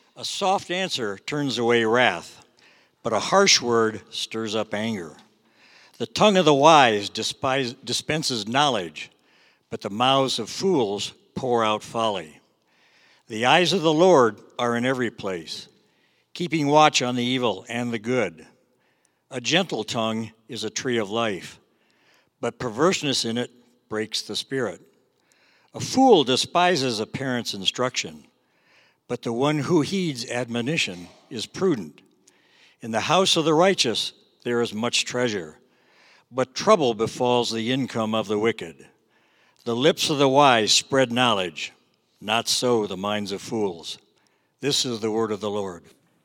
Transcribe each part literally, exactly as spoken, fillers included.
A soft answer turns away wrath, but a harsh word stirs up anger. The tongue of the wise despise, dispenses knowledge, but the mouths of fools pour out folly. The eyes of the Lord are in every place, keeping watch on the evil and the good. A gentle tongue is a tree of life, but perverseness in it breaks the spirit. A fool despises a parent's instruction, but the one who heeds admonition is prudent. In the house of the righteous there is much treasure, but trouble befalls the income of the wicked. The lips of the wise spread knowledge, not so the minds of fools. This is the word of the Lord.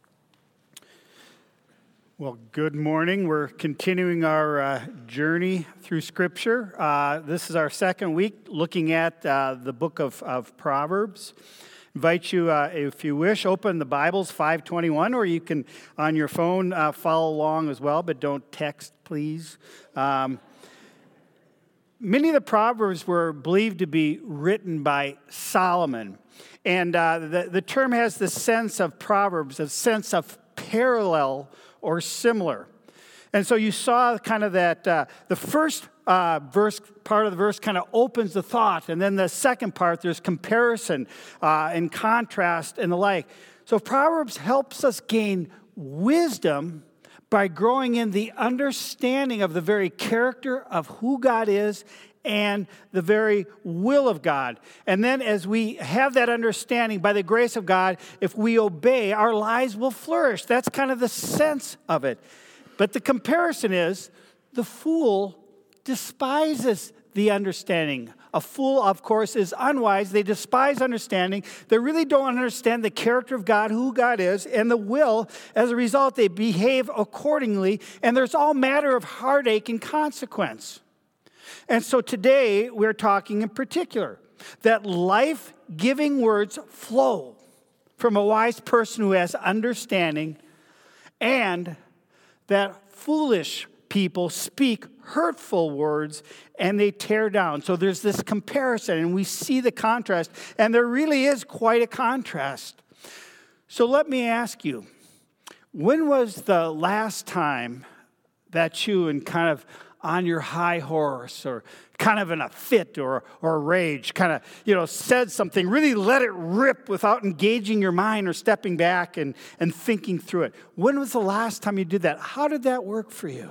Well, good morning. We're continuing our uh, journey through Scripture. Uh, this is our second week looking at uh, the book of, of Proverbs. Invite you, uh, if you wish, open the Bibles, five twenty-one, or you can, on your phone, uh, follow along as well, but don't text, please. Um, many of the Proverbs were believed to be written by Solomon. And uh, the, the term has the sense of Proverbs, a sense of parallel or similar. And so you saw kind of that, uh, the first uh, verse, part of the verse kind of opens the thought, and then the second part, there's comparison uh, and contrast and the like. So Proverbs helps us gain wisdom by growing in the understanding of the very character of who God is and the very will of God. And then as we have that understanding, by the grace of God, if we obey, our lives will flourish. That's kind of the sense of it. But the comparison is, the fool despises the understanding. A fool, of course, is unwise. They despise understanding. They really don't understand the character of God, who God is, and the will. As a result, they behave accordingly, and there's all manner of heartache and consequence. And so today, we're talking in particular that life-giving words flow from a wise person who has understanding, and that foolish people speak hurtful words and they tear down. So there's this comparison, and we see the contrast, and there really is quite a contrast. So let me ask you, when was the last time that you, in kind of on your high horse or kind of in a fit or or a rage, kind of, you know, said something, really let it rip without engaging your mind or stepping back and, and thinking through it? When was the last time you did that? How did that work for you?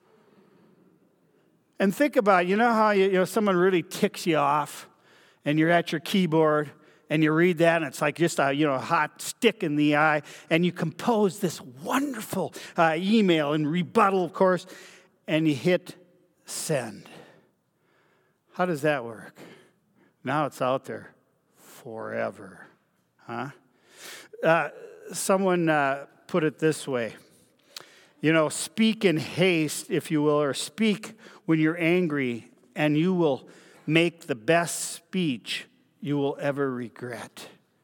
And think about, you know how you, you know someone really ticks you off and you're at your keyboard and you read that and it's like just a, you know, hot stick in the eye, and you compose this wonderful uh, email and rebuttal, of course, and you hit send. How does that work? Now it's out there forever, huh? Uh, someone uh, put it this way. You know, speak in haste, if you will, or speak when you're angry, and you will make the best speech you will ever regret.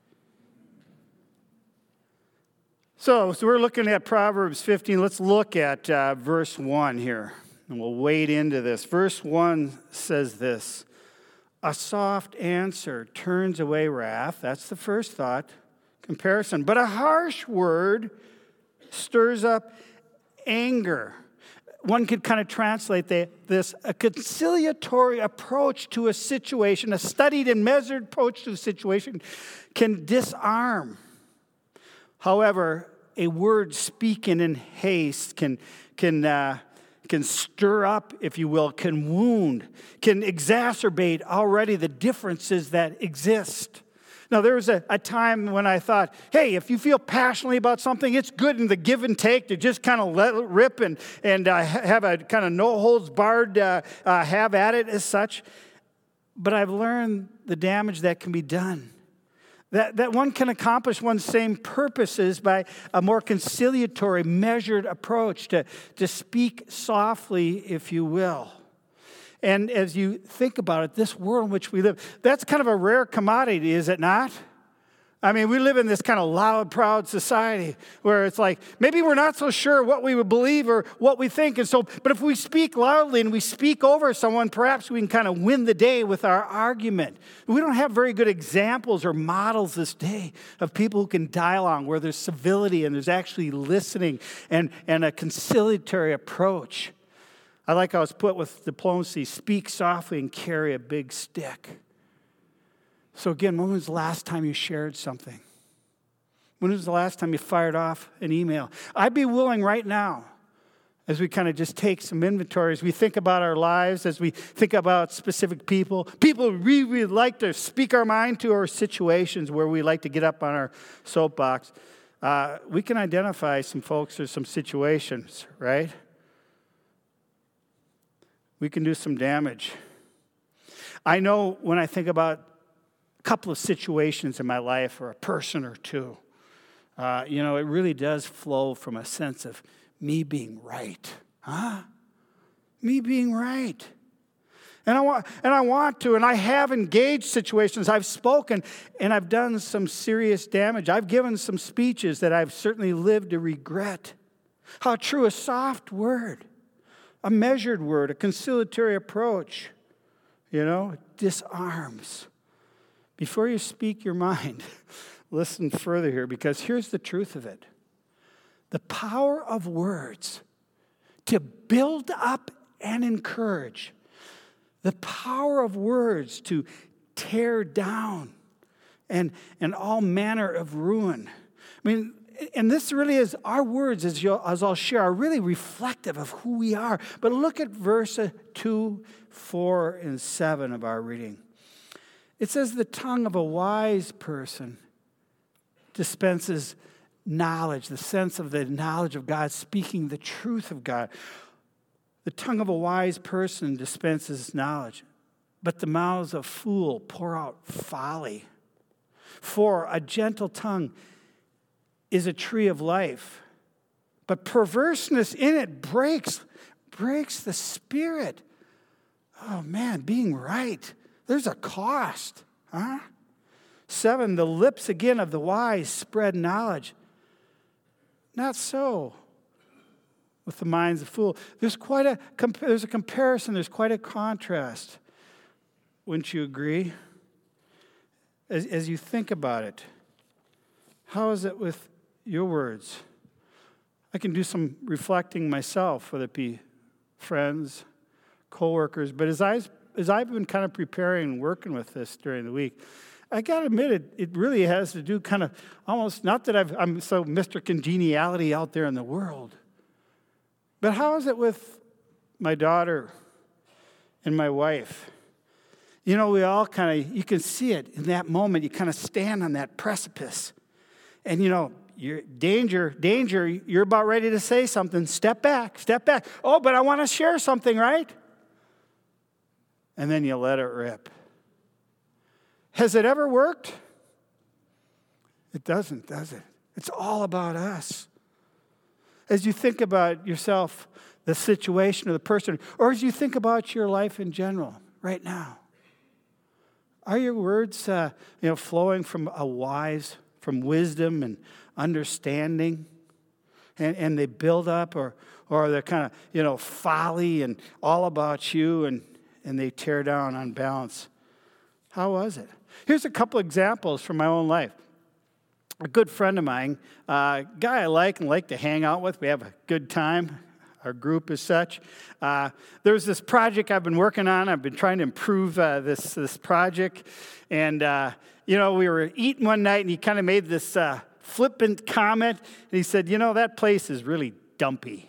So, so we're looking at Proverbs fifteen. Let's look at uh, verse one here, and we'll wade into this. Verse one says this: a soft answer turns away wrath. That's the first thought, comparison. But a harsh word stirs up anger. One could kind of translate the, this, a conciliatory approach to a situation, a studied and measured approach to a situation can disarm. However, a word speaking in haste can, can, uh, can stir up, if you will, can wound, can exacerbate already the differences that exist. Now, there was a, a time when I thought, hey, if you feel passionately about something, it's good in the give and take to just kind of let it rip and, and uh, have a kind of no-holds-barred uh, uh, have at it as such. But I've learned the damage that can be done. That, that one can accomplish one's same purposes by a more conciliatory, measured approach, to, to speak softly, if you will. And as you think about it, this world in which we live, that's kind of a rare commodity, is it not? I mean, we live in this kind of loud, proud society where it's like, maybe we're not so sure what we would believe or what we think. And so, but if we speak loudly and we speak over someone, perhaps we can kind of win the day with our argument. We don't have very good examples or models this day of people who can dialogue, where there's civility and there's actually listening and, and a conciliatory approach. I like how it's put with diplomacy: speak softly and carry a big stick. So again, when was the last time you shared something? When was the last time you fired off an email? I'd be willing right now, as we kind of just take some inventory, as we think about our lives, as we think about specific people, people we really like to speak our mind to, or situations where we like to get up on our soapbox, uh, we can identify some folks or some situations, right? We can do some damage. I know when I think about couple of situations in my life, or a person or two, uh, you know, it really does flow from a sense of me being right. Huh? Me being right. And I want, and I want to, and I have engaged situations. I've spoken, and I've done some serious damage. I've given some speeches that I've certainly lived to regret. How true a soft word, a measured word, a conciliatory approach, you know, disarms. Before you speak your mind, listen further here, because here's the truth of it. The power of words to build up and encourage. The power of words to tear down and, and all manner of ruin. I mean, and this really is, our words, as, you'll, as I'll share, are really reflective of who we are. But look at verse two, four, and seven of our reading. It says the tongue of a wise person dispenses knowledge, the sense of the knowledge of God, speaking the truth of God. The tongue of a wise person dispenses knowledge, but the mouths of fool pour out folly. For a gentle tongue is a tree of life, but perverseness in it breaks, breaks the spirit. Oh man, being right. There's a cost, huh? Seven, the lips again of the wise spread knowledge. Not so with the minds of fools. There's quite a there's a comparison. There's quite a contrast. Wouldn't you agree? As, as you think about it, how is it with your words? I can do some reflecting myself, whether it be friends, coworkers, but as I As I've been kind of preparing and working with this during the week, I got to admit, it, it really has to do kind of almost, not that I've, I'm so Mister Congeniality out there in the world, but how is it with my daughter and my wife? You know, we all kind of, you can see it in that moment. You kind of stand on that precipice. And, you know, you're, danger, danger, you're about ready to say something. Step back, step back. Oh, but I want to share something, right? And then you let it rip. Has it ever worked? It doesn't, does it? It's all about us. As you think about yourself, the situation or the person, or as you think about your life in general right now, are your words uh, you know, flowing from a wise, from wisdom and understanding? And, and they build up, or, or they're kind of, you know, folly and all about you, and and they tear down on balance. How was it? Here's a couple examples from my own life. A good friend of mine, a uh, guy I like and like to hang out with. We have a good time. Our group is such. Uh, there's this project I've been working on. I've been trying to improve uh, this, this project. And, uh, you know, we were eating one night, and he kind of made this uh, flippant comment. And he said, you know, that place is really dumpy.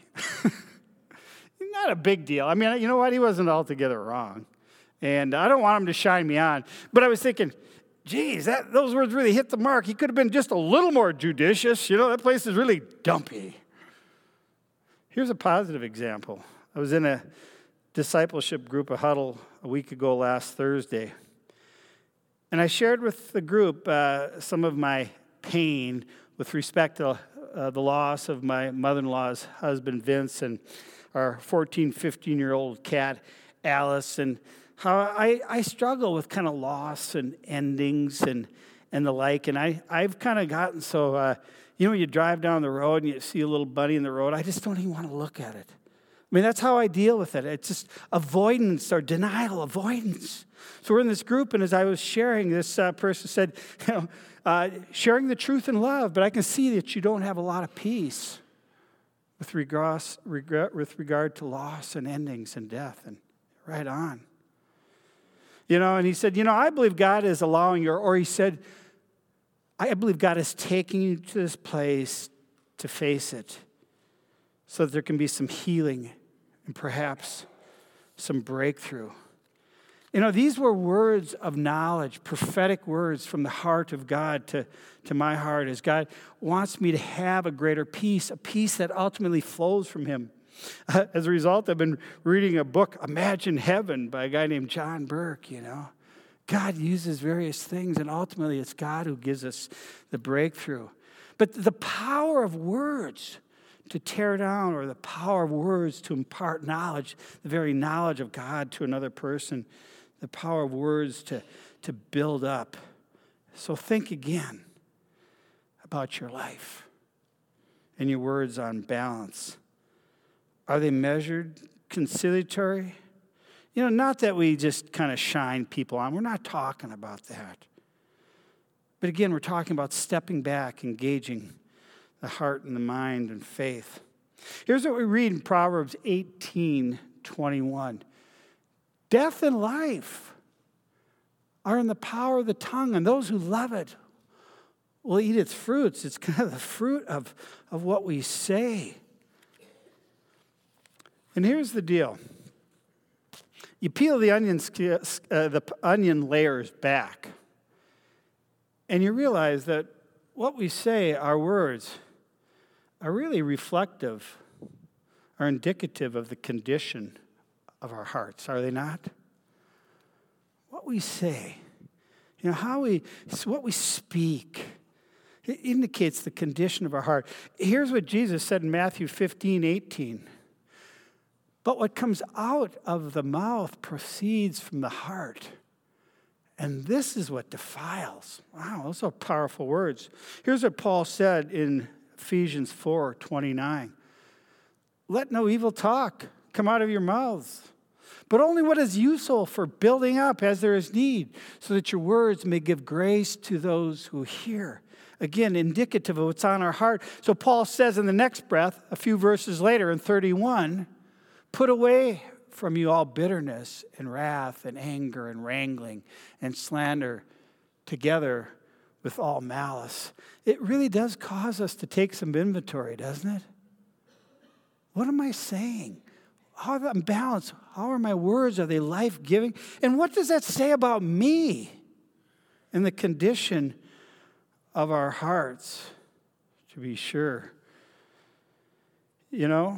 Not a big deal. I mean, you know what? He wasn't altogether wrong. And I don't want him to shine me on. But I was thinking, geez, that, those words really hit the mark. He could have been just a little more judicious. You know, that place is really dumpy. Here's a positive example. I was in a discipleship group, a huddle, a week ago last Thursday. And I shared with the group uh, some of my pain with respect to uh, the loss of my mother-in-law's husband, Vince, and our fourteen, fifteen-year-old cat, Alice, and how I, I struggle with kind of loss and endings and and the like. And I, I've kind of gotten so, uh, you know, you drive down the road and you see a little bunny in the road, I just don't even want to look at it. I mean, that's how I deal with it. It's just avoidance or denial, avoidance. So we're in this group, and as I was sharing, this uh, person said, you know, uh, sharing the truth in love, but I can see that you don't have a lot of peace with regards, regret, with regard to loss and endings and death. And right on. You know, and he said, you know, I believe God is allowing your, or he said, I believe God is taking you to this place to face it so that there can be some healing and perhaps some breakthrough. You know, these were words of knowledge, prophetic words from the heart of God to, to my heart, as God wants me to have a greater peace, a peace that ultimately flows from him. Uh, as a result, I've been reading a book, Imagine Heaven, by a guy named John Burke, you know. God uses various things, and ultimately it's God who gives us the breakthrough. But the power of words to tear down, or the power of words to impart knowledge, the very knowledge of God to another person, the power of words to, to build up. So think again about your life and your words on balance. Are they measured, conciliatory? You know, not that we just kind of shine people on. We're not talking about that. But again, we're talking about stepping back, engaging the heart and the mind and faith. Here's what we read in Proverbs eighteen twenty-one. Death and life are in the power of the tongue, and those who love it will eat its fruits. It's kind of the fruit of, of what we say. And here's the deal. You peel the onion, uh, the onion layers back, and you realize that what we say, our words, are really reflective, are indicative of the condition of our hearts, are they not? What we say, you know, how we, what we speak, it indicates the condition of our heart. Here's what Jesus said in Matthew fifteen eighteen. But what comes out of the mouth proceeds from the heart. And this is what defiles. Wow, those are powerful words. Here's what Paul said in Ephesians four twenty-nine. Let no evil talk come out of your mouths, but only what is useful for building up as there is need, so that your words may give grace to those who hear. Again, indicative of what's on our heart. So Paul says in the next breath, a few verses later in thirty-one, put away from you all bitterness and wrath and anger and wrangling and slander, together with all malice. It really does cause us to take some inventory, doesn't it? What am I saying? How am I balanced? How are my words? Are they life-giving? And what does that say about me and the condition of our hearts, to be sure? You know,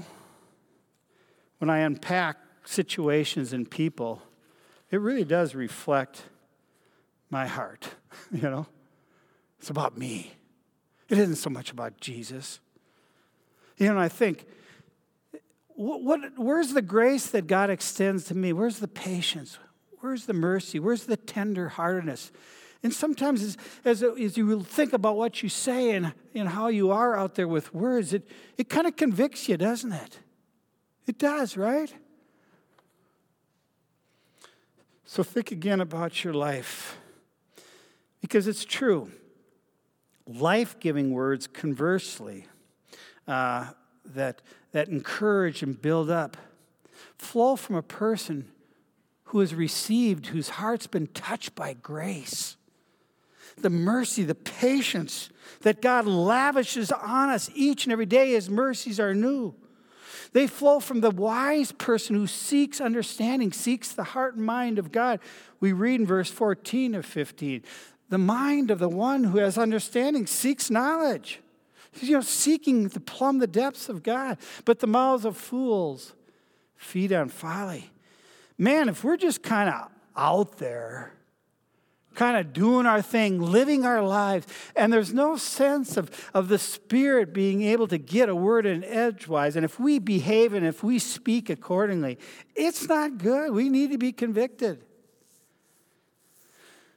when I unpack situations and people, it really does reflect my heart, you know? It's about me. It isn't so much about Jesus. You know, and I think, what, what, where's the grace that God extends to me? Where's the patience? Where's the mercy? Where's the tender-heartedness? And sometimes as, as, as you think about what you say and, and how you are out there with words, it, it kind of convicts you, doesn't it? It does, right? So think again about your life, because it's true. Life-giving words, conversely, uh, that, that encourage and build up, flow from a person who has received, whose heart's been touched by grace. The mercy, the patience that God lavishes on us each and every day. His mercies are new. They flow from the wise person who seeks understanding, seeks the heart and mind of God. We read in verse fourteen of fifteen, the mind of the one who has understanding seeks knowledge. You know, seeking to plumb the depths of God. But the mouths of fools feed on folly. Man, if we're just kind of out there, kind of doing our thing, living our lives, and there's no sense of, of the Spirit being able to get a word in edgewise, and if we behave and if we speak accordingly, it's not good. We need to be convicted.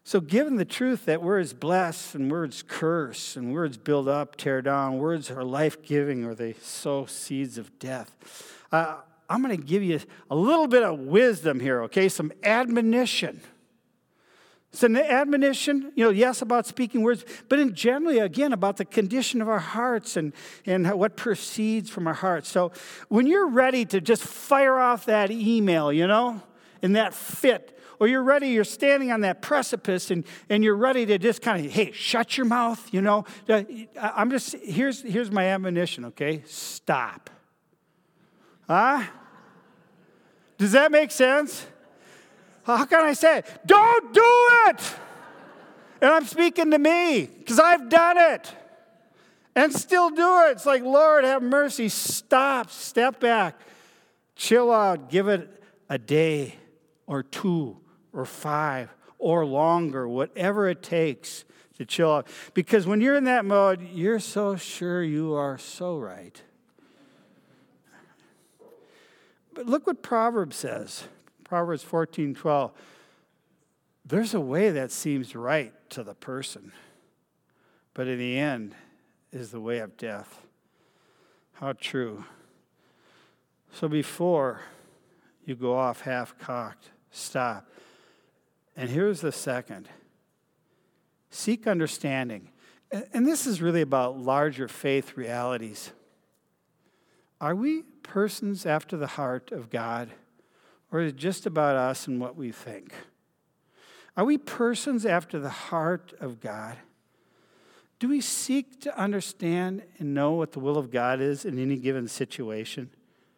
So given the truth that words bless and words curse and words build up, tear down, words are life-giving or they sow seeds of death, uh, I'm going to give you a little bit of wisdom here, okay? Some admonition. It's an admonition, you know, yes, about speaking words, but in generally, again, about the condition of our hearts and, and what proceeds from our hearts. So when you're ready to just fire off that email, you know, in that fit, or you're ready, you're standing on that precipice and, and you're ready to just kind of, hey, shut your mouth, you know. I'm just, here's, here's my admonition, okay? Stop. Huh? Does that make sense? How can I say it? Don't do it! And I'm speaking to me because I've done it and still do it. It's like, Lord, have mercy. Stop. Step back. Chill out. Give it a day or two or five or longer, whatever it takes to chill out. Because when you're in that mode, you're so sure you are so right. But look what Proverbs says. Proverbs fourteen twelve. There's a way that seems right to the person, but in the end is the way of death. How true. So before you go off half-cocked, stop. And here's the second. Seek understanding. And this is really about larger faith realities. Are we persons after the heart of God? Or is it just about us and what we think? Are we persons after the heart of God? Do we seek to understand and know what the will of God is in any given situation?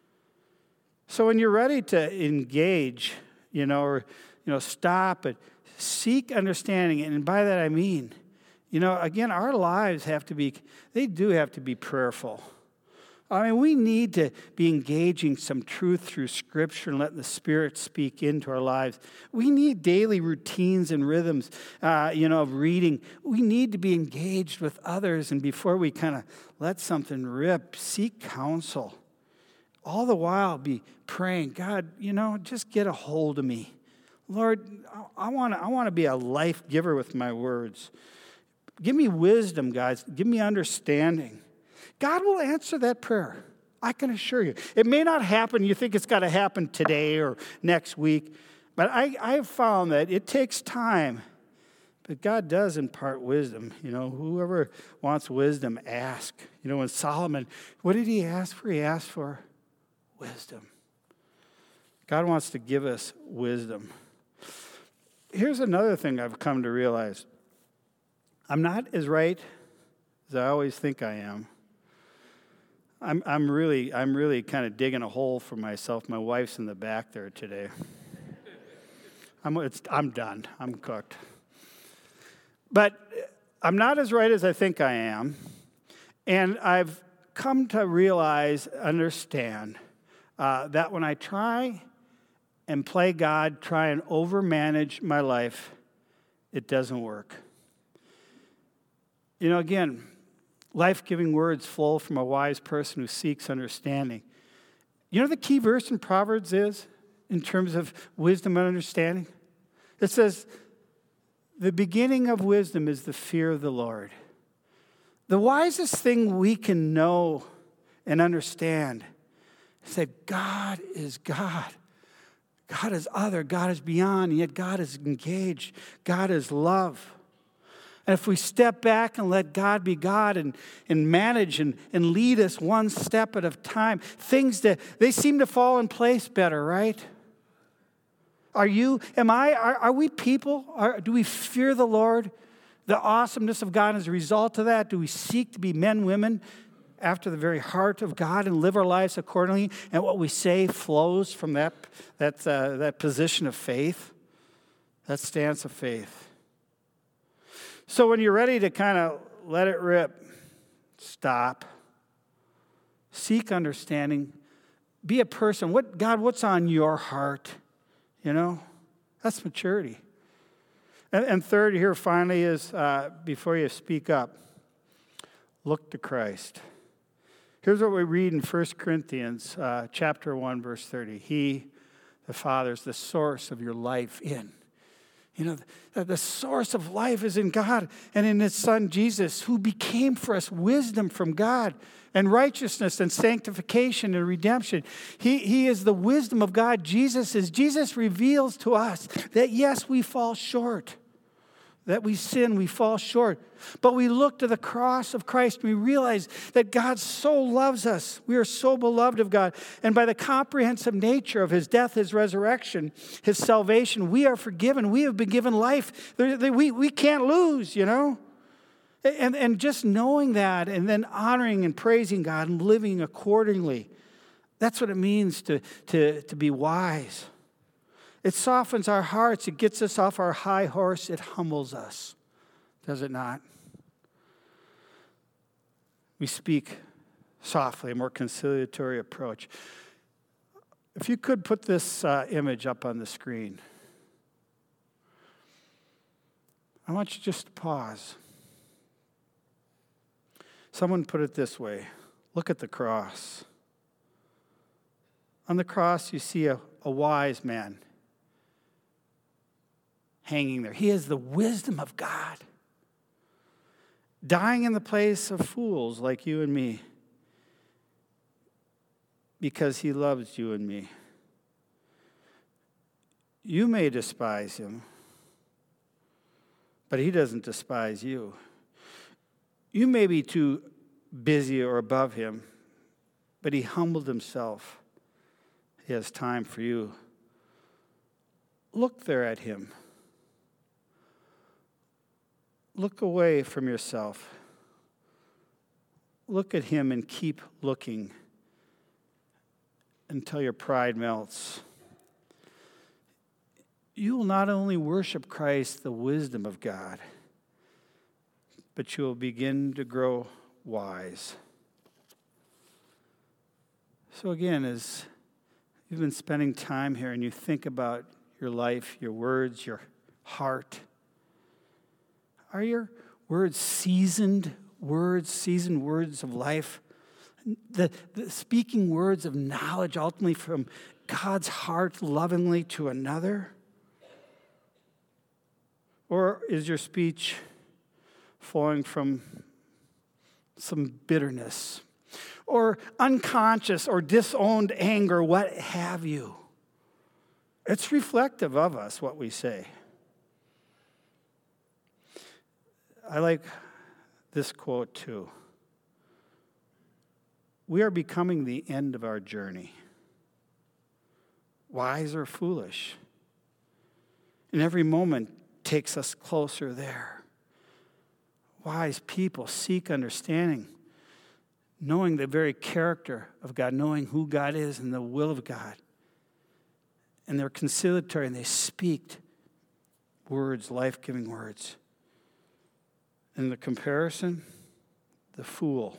So when you're ready to engage, you know, or you know, stop and seek understanding, and by that I mean, you know, again, our lives have to be, they do have to be prayerful. I mean, we need to be engaging some truth through Scripture and letting the Spirit speak into our lives. We need daily routines and rhythms, uh, you know, of reading. We need to be engaged with others, and before we kind of let something rip, seek counsel. All the while be praying, God, you know, just get a hold of me. Lord, I want to I want to be a life giver with my words. Give me wisdom, guys. Give me understanding. God will answer that prayer. I can assure you. It may not happen. You think it's got to happen today or next week. But I, I have found that it takes time. But God does impart wisdom. You know, whoever wants wisdom, ask. You know, when Solomon, what did he ask for? He asked for wisdom. God wants to give us wisdom. Here's another thing I've come to realize. I'm not as right as I always think I am. I'm I'm really I'm really kind of digging a hole for myself. My wife's in the back there today. I'm it's, I'm done. I'm cooked. But I'm not as right as I think I am, and I've come to realize, understand uh, that when I try and play God, try and overmanage my life, it doesn't work. You know, again. Life-giving words flow from a wise person who seeks understanding. You know the key verse in Proverbs is, in terms of wisdom and understanding? It says, the beginning of wisdom is the fear of the Lord. The wisest thing we can know and understand is that God is God. God is other. God is beyond. And yet God is engaged. God is love. And if we step back and let God be God and, and manage and, and lead us one step at a time, things that they seem to fall in place better, right? Are you, am I, are, are we people? Are, do we fear the Lord? The awesomeness of God as a result of that? Do we seek to be men, women after the very heart of God and live our lives accordingly? And what we say flows from that, that, uh, that position of faith, that stance of faith. So when you're ready to kind of let it rip, stop. Seek understanding. Be a person. What God, what's on your heart? You know, that's maturity. And, and third here finally is, uh, before you speak up, look to Christ. Here's what we read in First Corinthians uh, chapter one, verse thirty. He, the Father, is the source of your life in. You know, the, the source of life is in God and in his Son, Jesus, who became for us wisdom from God and righteousness and sanctification and redemption. He, he is the wisdom of God. Jesus is. Jesus reveals to us that, yes, we fall short, that we sin, we fall short. But we look to the cross of Christ and we realize that God so loves us. We are so beloved of God. And by the comprehensive nature of his death, his resurrection, his salvation, we are forgiven. We have been given life. We, we can't lose, you know. And, and just knowing that and then honoring and praising God and living accordingly, that's what it means to, to, to be wise. It softens our hearts. It gets us off our high horse. It humbles us. Does it not? We speak softly, a more conciliatory approach. If you could put this uh, image up on the screen. I want you just to pause. Someone put it this way. Look at the cross. On the cross, you see a, a wise man hanging there. He has the wisdom of God, dying in the place of fools like you and me because he loves you and me. You may despise him, but he doesn't despise you. You may be too busy or above him, but he humbled himself. He has time for you. Look there at him. Look away from yourself. Look at him and keep looking until your pride melts. You will not only worship Christ, the wisdom of God, but you will begin to grow wise. So again, as you've been spending time here and you think about your life, your words, your heart, are your words seasoned words, seasoned words of life? The, the speaking words of knowledge ultimately from God's heart lovingly to another? Or is your speech flowing from some bitterness or unconscious or disowned anger, what have you? It's reflective of us, what we say. I like this quote too. We are becoming the end of our journey. Wise or foolish. And every moment takes us closer there. Wise people seek understanding, knowing the very character of God, knowing who God is and the will of God. And they're conciliatory and they speak words, life-giving words. And the comparison, the fool.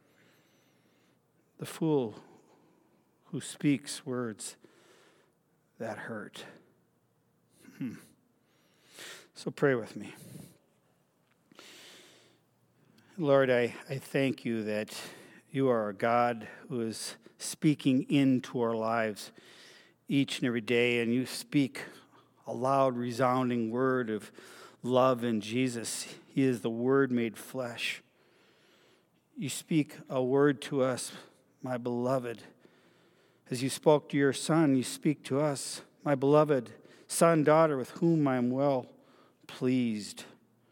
The fool who speaks words that hurt. Hmm. So pray with me. Lord, I, I thank you that you are a God who is speaking into our lives each and every day, and you speak a loud, resounding word of love in Jesus. He is the Word made flesh. You speak a word to us, my beloved. As you spoke to your Son, you speak to us, my beloved son, daughter, with whom I am well pleased.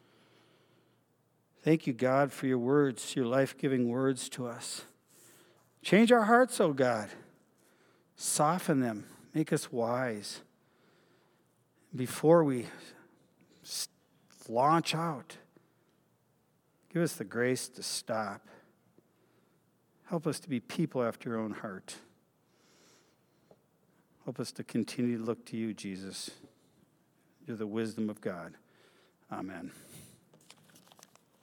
Thank you, God, for your words, your life-giving words to us. Change our hearts, oh God. Soften them. Make us wise. Before we launch out, give us the grace to stop. Help us to be people after your own heart. Help us to continue to look to you, Jesus. You're the wisdom of God. Amen.